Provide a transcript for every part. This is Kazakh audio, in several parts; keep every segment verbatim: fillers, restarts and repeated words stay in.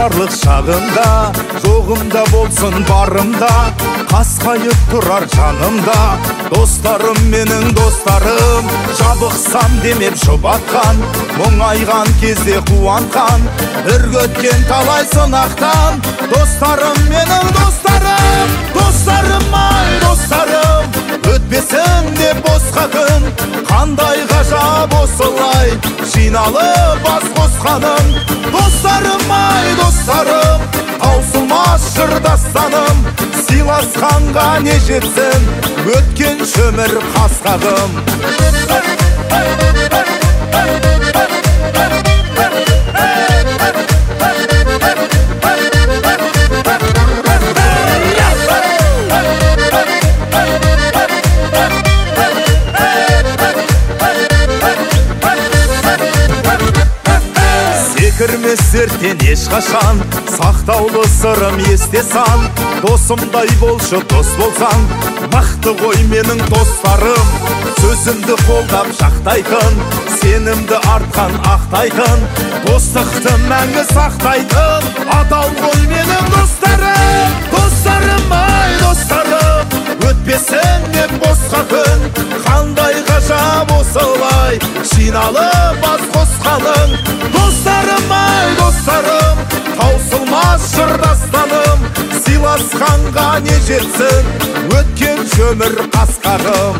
жастарлық шағында, жоғымда болсын барымда, қасқайып тұрар жанымда. Достарым менің достарым, жабықсам демеп жұбатқан, мұңайған кезде қуантқан, үргөткен талай сынақтан. Достарым менің достарым, достарым ай достарым, өтпесін деп босқа күн, қандай ғажап осылай жиналып бас қосқаным. Достарым ай достарым, таусылмас жырдастаным, сыйласқанға не жетсін өткен шөмір қасқағым. Секірмес сертен ешқашан, сақтаулы сырым есте сан. Досымдай болшы дос болсаң, мықты ғой менің достарым. Сөзімді қолдап жақтайтын, сенімді артқан ақтайтын, достықты мәңгі сақтайтын, адал ғой менің достарым. Достарым ай достарым, өтпесін деп босқа күн, қандай ғажап осылай жиналып бас қосқаның. Достарым ай достарым, таусылмас жырдастаным, сыйласқанға не жетсін өткен шөмір қасқағым.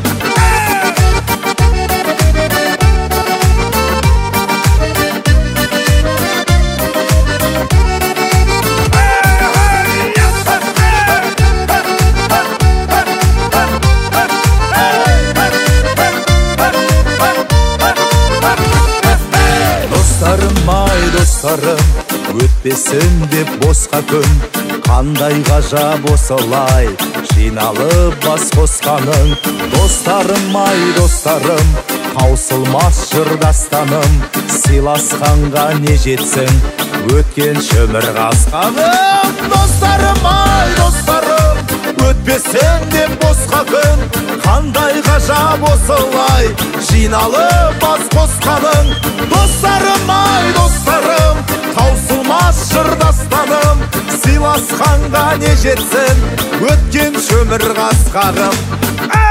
Достарым ай достарым, өтпесін деп босқа күн, қандай ғажап осылай жиналып бас қосқаның. Достарым ай достарым, таусылмас жырдастаным, сыйласқанға не жетсін өткен шөмір қасқағым. Достарым ай достарым, өтпесін деп босқа күн, қандай ғажап осылай жиналып бас қосқаның. Достарым ай достарым, таусылмас жырдастаным, сыйласқанға не жетсін өткен шөмір қасқағым.